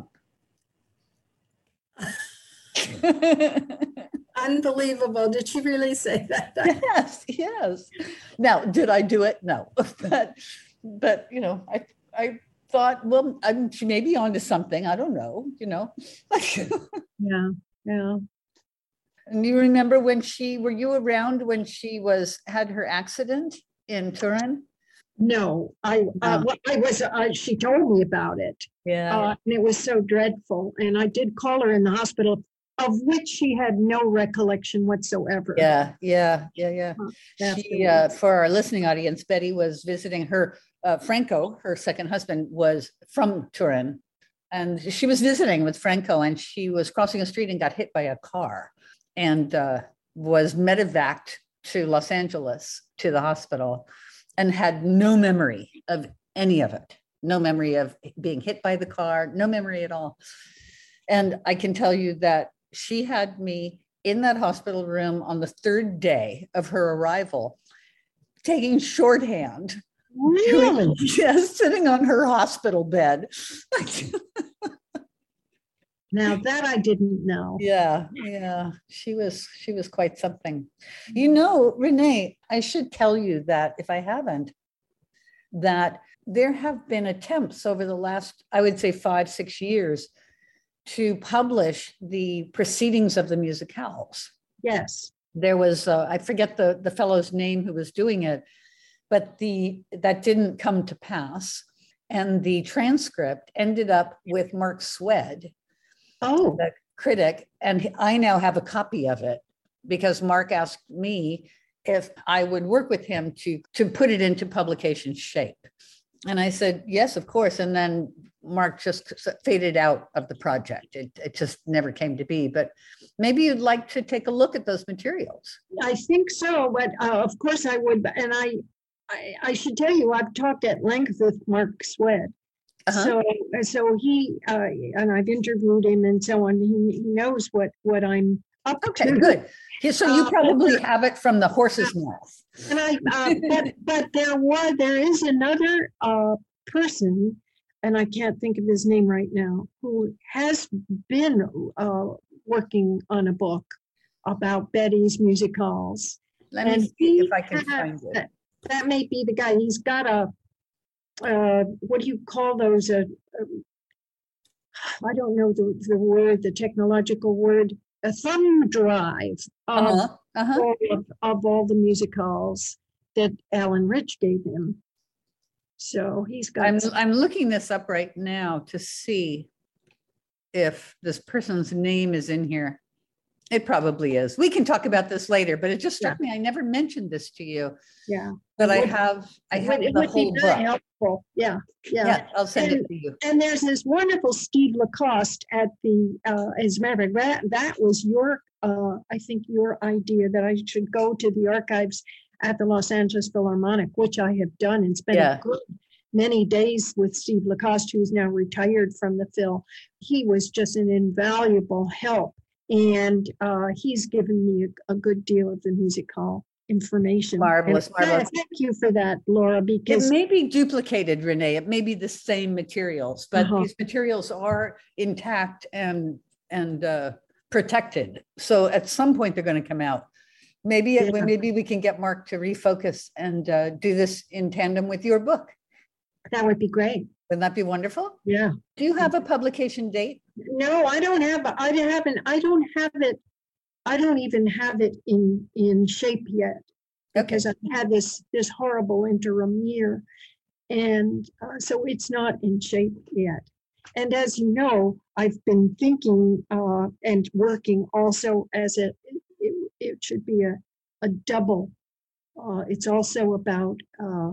Speaker 2: Unbelievable. Did she really say that?
Speaker 1: Yes, yes. Now, did I do it? No. But, but you know, I, I thought, well, I'm, she may be onto something. I don't know, you know.
Speaker 2: Yeah, yeah.
Speaker 1: And you remember when she, were you around when she was, had her accident in Turin?
Speaker 2: No, I, uh,
Speaker 1: Oh.
Speaker 2: I was, uh, she told me about it.
Speaker 1: Yeah.
Speaker 2: Uh, and it was so dreadful. And I did call her in the hospital, of which she had no recollection whatsoever.
Speaker 1: Yeah, yeah, yeah, yeah.
Speaker 2: Huh,
Speaker 1: She, uh, for our listening audience, Betty was visiting her, uh, Franco, her second husband, was from Turin. And she was visiting with Franco, and she was crossing a street and got hit by a car and uh, was medevaced to Los Angeles, to the hospital, and had no memory of any of it. No memory of being hit by the car, no memory at all. And I can tell you that she had me in that hospital room on the third day of her arrival, taking shorthand.
Speaker 2: Really?
Speaker 1: Yes, sitting on her hospital bed.
Speaker 2: Now that I didn't know.
Speaker 1: Yeah, yeah. She was she was quite something. You know, Renee, I should tell you that if I haven't, that there have been attempts over the last, I would say five, six years to publish the proceedings of the musicales.
Speaker 2: Yes.
Speaker 1: There was, uh, I forget the, the fellow's name who was doing it, but the that didn't come to pass. And the transcript ended up with Mark Swed,
Speaker 2: oh,
Speaker 1: the critic, and I now have a copy of it because Mark asked me if I would work with him to, to put it into publication shape. And I said, yes, of course. And then Mark just faded out of the project. It, it just never came to be. But maybe you'd like to take a look at those materials.
Speaker 2: I think so, but uh, of course I would. And I, I, I should tell you, I've talked at length with Mark Swed. Uh-huh. So, so he uh, and I've interviewed him and so on. He, he knows what what I'm up
Speaker 1: okay,
Speaker 2: to.
Speaker 1: Okay, good. So you probably uh, have it from the horse's mouth.
Speaker 2: And I, uh, but but there was there is another uh, person, and I can't think of his name right now, who has been uh, working on a book about Betty's musicals.
Speaker 1: Let me see if I can has, find it.
Speaker 2: That, that may be the guy. He's got a. Uh, what do you call those? Uh, uh, I don't know the, the word, the technological word, a thumb drive of, uh-huh, uh-huh. All of, of all the musicals that Alan Rich gave him. So he's got.
Speaker 1: I'm, I'm looking this up right now to see if this person's name is in here. It probably is. We can talk about this later, but it just struck yeah. me. I never mentioned this to you.
Speaker 2: Yeah.
Speaker 1: But I have, I have
Speaker 2: it
Speaker 1: the
Speaker 2: would
Speaker 1: whole
Speaker 2: be very
Speaker 1: book.
Speaker 2: Helpful. Yeah. Yeah.
Speaker 1: Yeah. I'll send
Speaker 2: and,
Speaker 1: it to you.
Speaker 2: And there's this wonderful Steve Lacoste at the, uh, as a matter of fact, that, that was your, uh, I think your idea that I should go to the archives at the Los Angeles Philharmonic, which I have done and spent yeah. a good many days with Steve Lacoste, who's now retired from the Phil. He was just an invaluable help. And uh, he's given me a, a good deal of the music hall information.
Speaker 1: Marvelous,
Speaker 2: and,
Speaker 1: marvelous.
Speaker 2: Thank you for that, Laura, because
Speaker 1: it may be duplicated, Renee. It may be the same materials, but uh-huh. these materials are intact and and uh, protected. So at some point they're going to come out. Maybe yeah. maybe we can get Mark to refocus and uh, do this in tandem with your book.
Speaker 2: That would be great.
Speaker 1: Wouldn't that be wonderful?
Speaker 2: Yeah.
Speaker 1: Do you have a publication date?
Speaker 2: No, I don't have. I haven't. I don't have it. I don't even have it in in shape yet because okay. I had this this horrible interim year, and uh, so it's not in shape yet. And as you know, I've been thinking uh, and working also as a. It, it should be a a double. Uh, it's also about. Uh,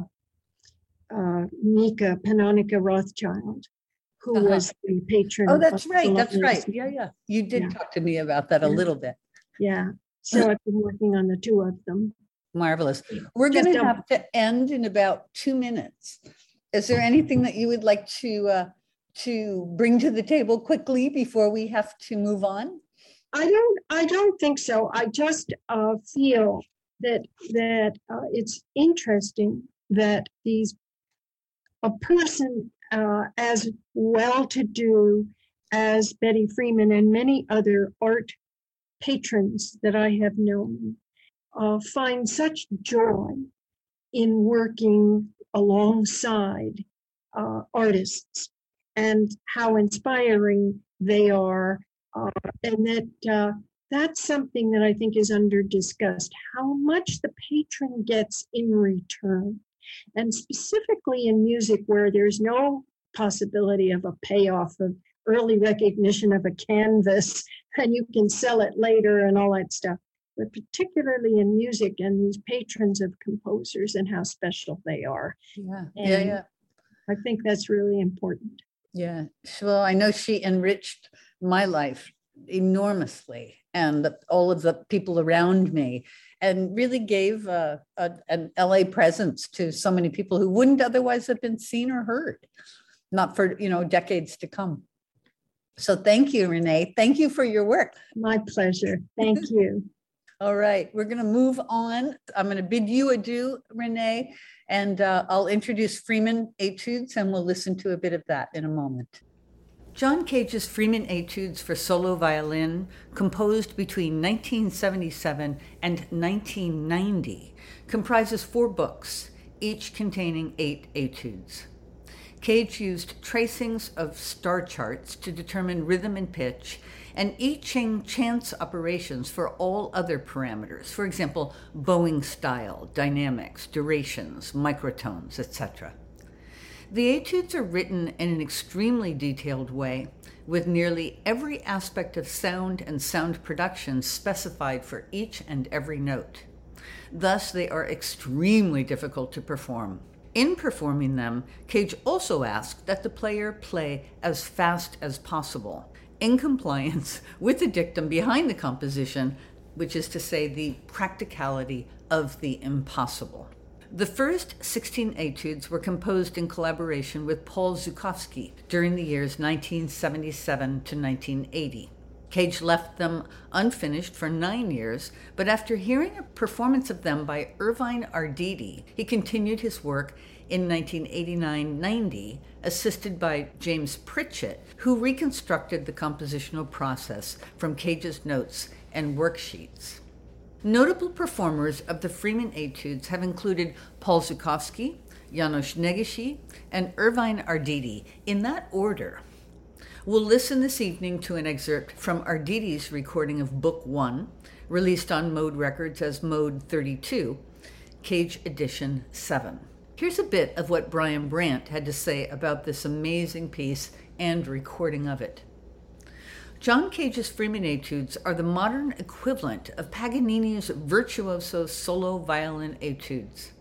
Speaker 2: Uh, Nika Panonica Rothschild, who uh-huh. was the patron.
Speaker 1: Oh, that's right. That's right. Yeah, yeah. You did yeah. talk to me about that a yeah. little bit.
Speaker 2: Yeah. So I've been working on the two of them.
Speaker 1: Marvelous. We're going to have to end in about two minutes. Is there anything that you would like to uh, to bring to the table quickly before we have to move on?
Speaker 2: I don't. I don't think so. I just uh, feel that that uh, it's interesting that these. A person uh, as well-to-do as Betty Freeman and many other art patrons that I have known uh, find such joy in working alongside uh, artists and how inspiring they are. Uh, and that uh, that's something that I think is under-discussed, how much the patron gets in return. And specifically in music where there's no possibility of a payoff of early recognition of a canvas and you can sell it later and all that stuff, but particularly in music and these patrons of composers and how special they are.
Speaker 1: Yeah,
Speaker 2: and
Speaker 1: yeah, yeah.
Speaker 2: I think that's really important.
Speaker 1: Yeah, well, I know she enriched my life enormously and the, all of the people around me, and really gave a, a, an L A presence to so many people who wouldn't otherwise have been seen or heard, not for, you know, decades to come. So thank you, Renee. Thank you for your work.
Speaker 2: My pleasure. Thank you.
Speaker 1: All right, we're going to move on. I'm going to bid you adieu, Renee, and uh, I'll introduce Freeman Etudes, and we'll listen to a bit of that in a moment. John Cage's Freeman Etudes for solo violin, composed between nineteen seventy-seven and nineteen ninety, comprises four books, each containing eight etudes. Cage used tracings of star charts to determine rhythm and pitch, and I Ching chance operations for all other parameters, for example, bowing style, dynamics, durations, microtones, et cetera. The etudes are written in an extremely detailed way, with nearly every aspect of sound and sound production specified for each and every note. Thus, they are extremely difficult to perform. In performing them, Cage also asked that the player play as fast as possible, in compliance with the dictum behind the composition, which is to say the practicality of the impossible. The first sixteen etudes were composed in collaboration with Paul Zukovsky during the years nineteen seventy-seven to nineteen eighty. Cage left them unfinished for nine years, but after hearing a performance of them by Irvine Arditi, he continued his work in nineteen eighty-nine ninety, assisted by James Pritchett, who reconstructed the compositional process from Cage's notes and worksheets. Notable performers of the Freeman Etudes have included Paul Zukovsky, Janos Negishi, and Irvine Arditi, in that order. We'll listen this evening to an excerpt from Arditi's recording of Book One, released on Mode Records as Mode thirty-two, Cage Edition seven. Here's a bit of what Brian Brandt had to say about this amazing piece and recording of it. John Cage's Freeman Etudes are the modern equivalent of Paganini's virtuoso solo violin etudes.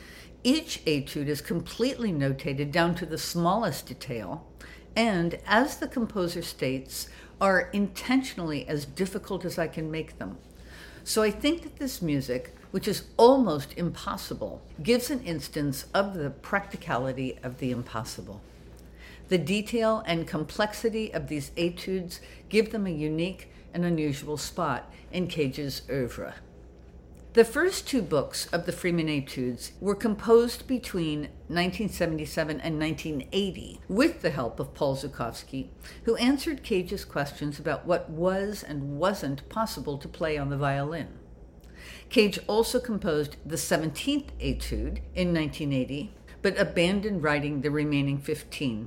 Speaker 1: Each etude is completely notated down to the smallest detail, and, as the composer states, are intentionally as difficult as I can make them. So I think that this music, which is almost impossible, gives an instance of the practicality of the impossible. The detail and complexity of these etudes give them a unique and unusual spot in Cage's oeuvre. The first two books of the Freeman Etudes were composed between nineteen seventy-seven and nineteen eighty with the help of Paul Zukovsky, who answered Cage's questions about what was and wasn't possible to play on the violin. Cage also composed the seventeenth etude in nineteen eighty, but abandoned writing the remaining fifteen.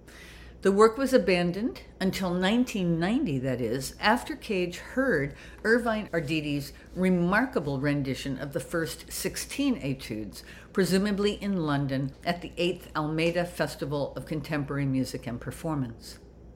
Speaker 1: The work was abandoned until nineteen ninety, that is, after Cage heard Irvine Arditi's remarkable rendition of the first sixteen etudes, presumably in London at the eighth Almeida Festival of Contemporary Music and Performance.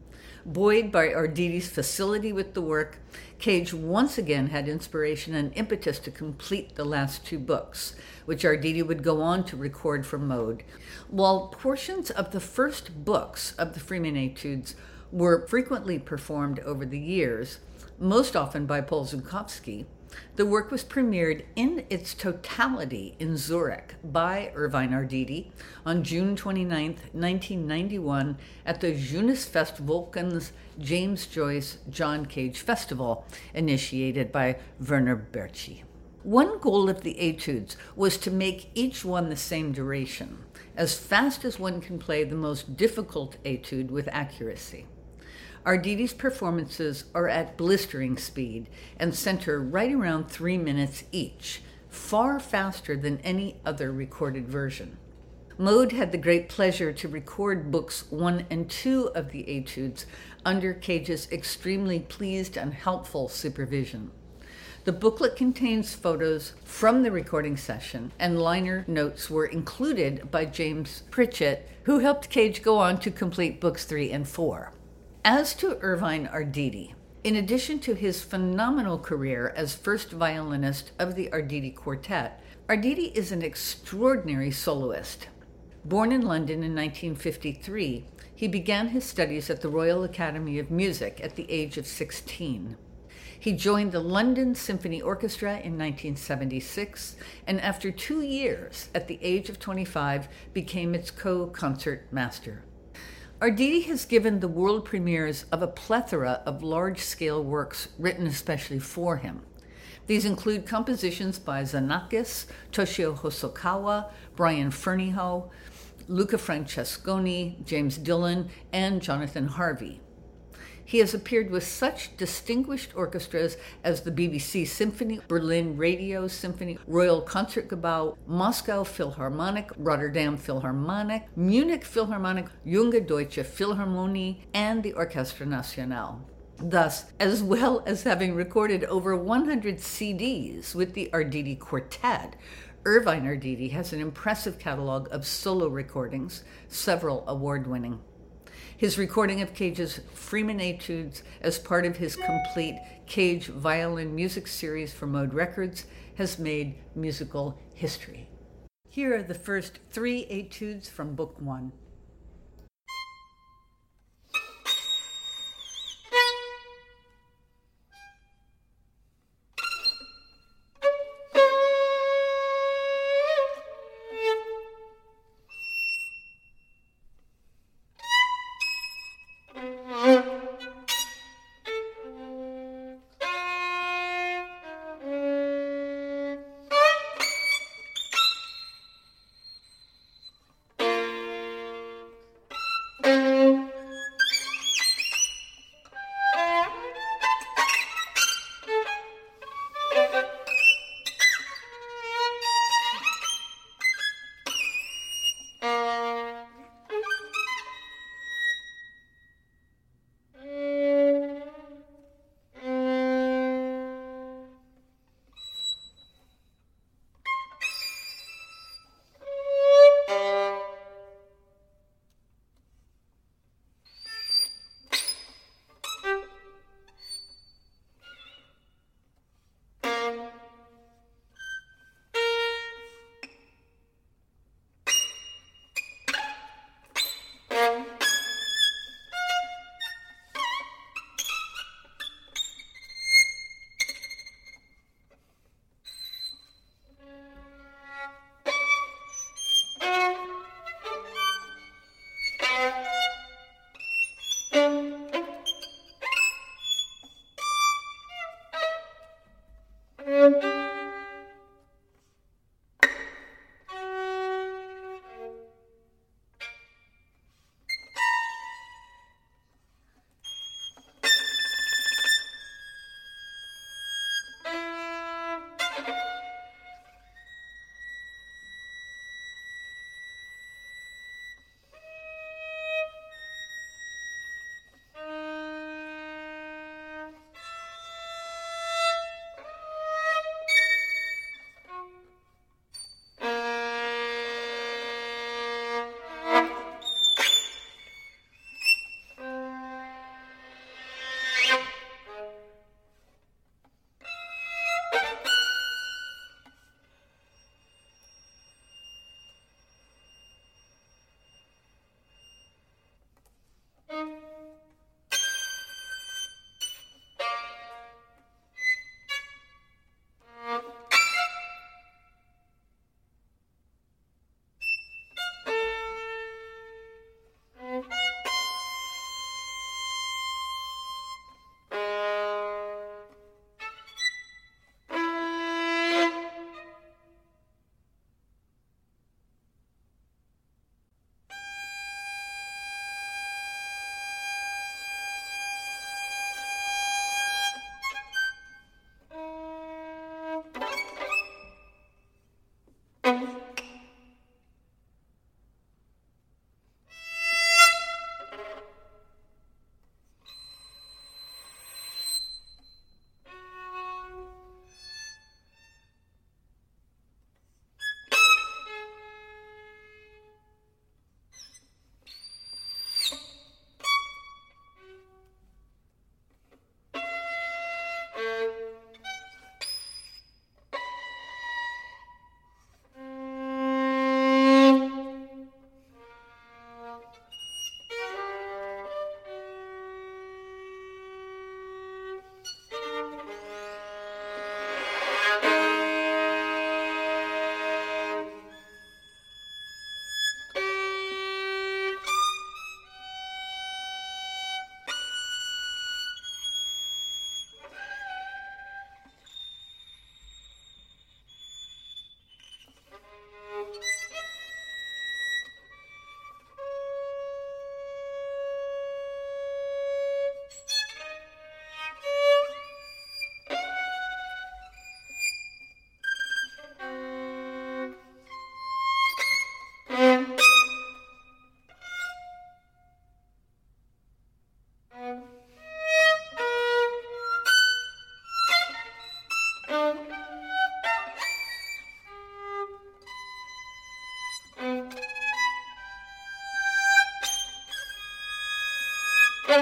Speaker 1: Buoyed by Arditi's facility with the work, Cage once again had inspiration and impetus to complete the last two books, which Arditi would go on to record for Mode. While portions of the first books of the Freeman Etudes were frequently performed over the years, most often by Paul Zukovsky, the work was premiered in its totality in Zurich by Irvine Arditi on June twenty-ninth, nineteen ninety-one at the Junisfest-Wolken's James Joyce John Cage Festival, initiated by Werner Bertschi. One goal of the etudes was to make each one the same duration, as fast as one can play the most difficult etude with accuracy. Arditi's performances are at blistering speed and center right around three minutes each, far faster than any other recorded version. Mode had the great pleasure to record books one and two of the etudes under Cage's extremely pleased and helpful supervision. The booklet contains photos from the recording session, and liner notes were included by James Pritchett, who helped Cage go on to complete books three and four. As to Irvine Arditi, in addition to his phenomenal career as first violinist of the Arditi Quartet, Arditi is an extraordinary soloist. Born in London in nineteen fifty-three, he began his studies at the Royal Academy of Music at the age of sixteen. He joined the London Symphony Orchestra in nineteen seventy-six, and after two years, at the age of twenty-five, became its co-concert master. Arditi has given the world premieres of a plethora of large-scale works written especially for him. These include compositions by Xenakis, Toshio Hosokawa, Brian Ferneyhough, Luca Francesconi, James Dillon, and Jonathan Harvey. He has appeared with such distinguished orchestras as the B B C Symphony, Berlin Radio Symphony, Royal Concertgebouw, Moscow Philharmonic, Rotterdam Philharmonic, Munich Philharmonic, Junge Deutsche Philharmonie, and the Orchestra Nationale. Thus, as well as having recorded over one hundred C Ds with the Arditi Quartet, Irvine Arditi has an impressive catalog of solo recordings, several award-winning. His recording of Cage's Freeman Etudes as part of his complete Cage Violin Music series for Mode Records has made musical history. Here are the first three etudes from Book One.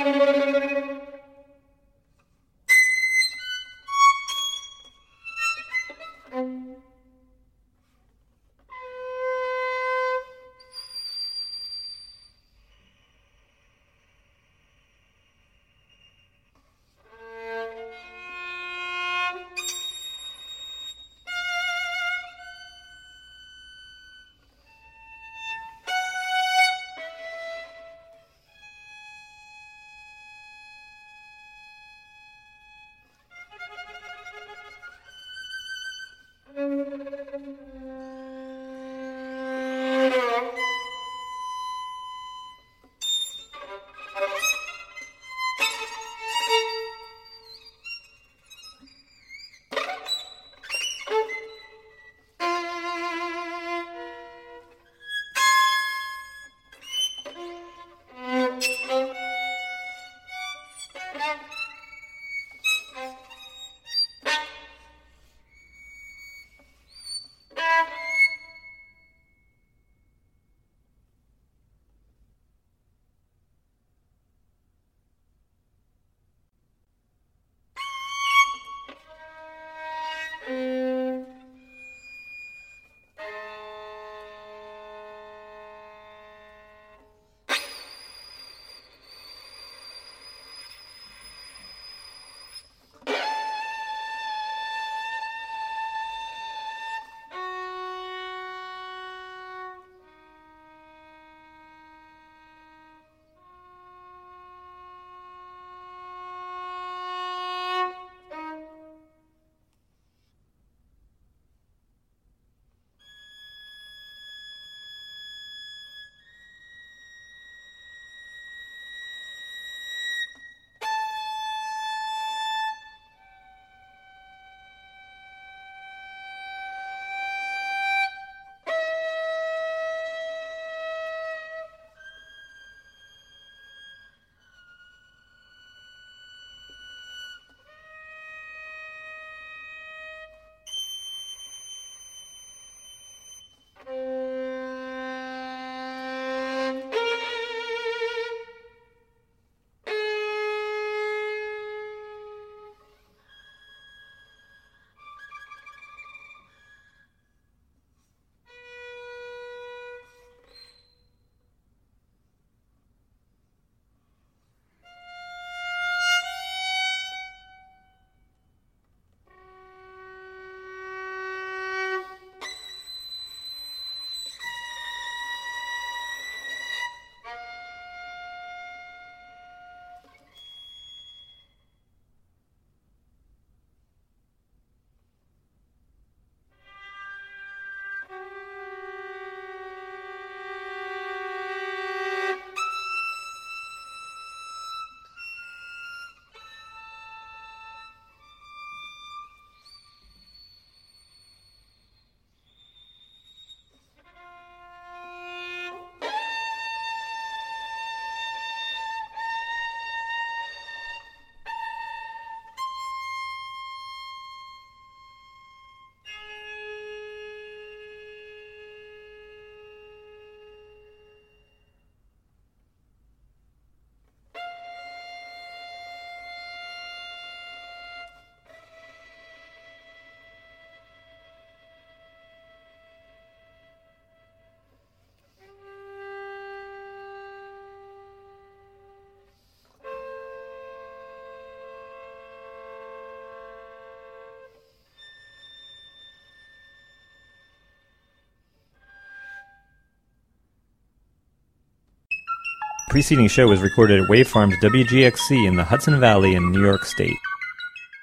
Speaker 3: The preceding show was recorded at Wavefarms W G X C in the Hudson Valley in New York State.